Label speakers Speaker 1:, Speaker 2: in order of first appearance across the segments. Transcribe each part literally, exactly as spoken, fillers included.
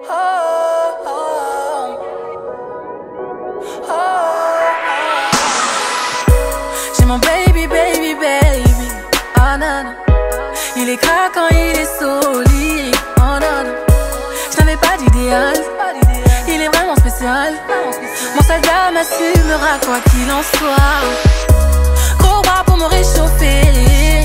Speaker 1: J'ai mon baby, baby, baby. Oh non, non. Il est craquant, il est solide. Oh non, non. Je n'avais pas d'idéal. Il est vraiment spécial. Mon soldat m'assumera quoi qu'il en soit. Gros bras pour me réchauffer.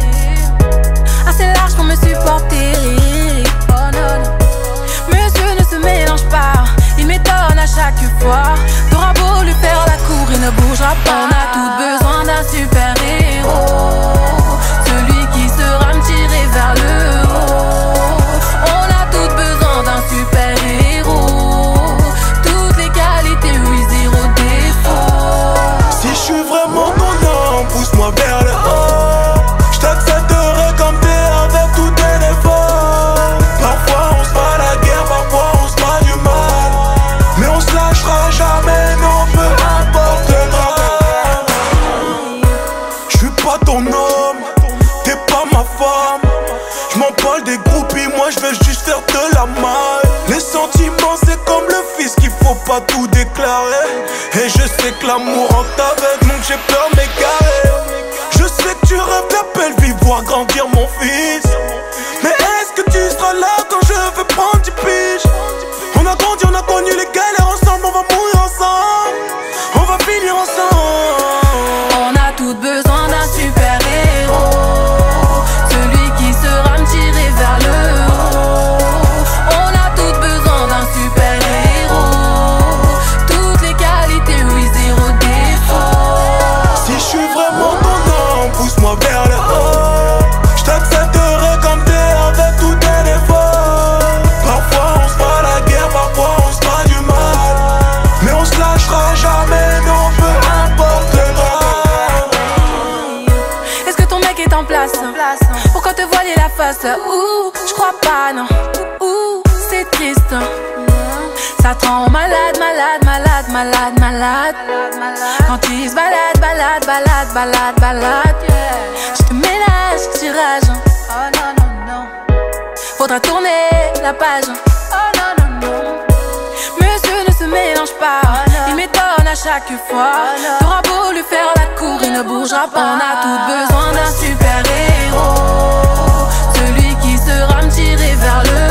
Speaker 1: Assez large pour me supporter. Oh non, non. Monsieur ne se mélange pas. Il m'étonne à chaque fois. T'auras beau lui faire la cour, il ne bougera pas. On a tous besoin d'un super héros, celui qui sera me tirer vers le haut. On a tous besoin d'un super héros, toutes les qualités, oui, zéro défaut.
Speaker 2: Si je suis vraiment ton homme, pousse-moi vers le haut. Je t'accepterai comme t'es avec tous tes défauts. Parfois on se fera la guerre, parfois on se fera du mal, mais on se lâchera jamais, non, peu importe le drame. Je suis pas ton homme, t'es pas ma femme. Je m'en parle des groupies, moi je vais juste faire de la malle. Les sentiments c'est comme le fils qu'il faut pas tout déclarer. Et je sais que l'amour rentre avec, donc j'ai peur de m'égarer. Je sais que tu rêves de la belle vie, voir grandir mon fils. Mais est-ce que tu seras là quand je vais prendre dix piges? On a grandi, on a connu les galères ensemble, on va mourir ensemble, on va finir ensemble.
Speaker 1: On a tous besoin d'un super héros, celui qui sera me tirer vers le haut. On a tous besoin d'un super héros, toutes les qualités, oui, zéro défaut.
Speaker 2: Si je suis vraiment ton homme, pousse-moi vers le haut. Je t'accepterai comme t'es avec tous tes défauts. Parfois on se fera la guerre, parfois on se fera du mal, mais on se lâchera jamais, non, peu importe le drame.
Speaker 1: Est-ce que ton mec est en place? Pourquoi te voiler la face? Ouh, je crois pas, non. Ouh, c'est triste. Ça te rend malade, malade, malade, malade, malade. Quand il se balade, balade, balade, balade, balade. Je te ménage, tirage. Oh non, non, non. Faudra tourner la page. Oh non, non, non. Monsieur ne se mélange pas. Il m'étonne à chaque fois. T'auras beau lui faire la cour, il ne bougera pas. On a tous besoin d'un super héros, celui qui sera me tirer vers le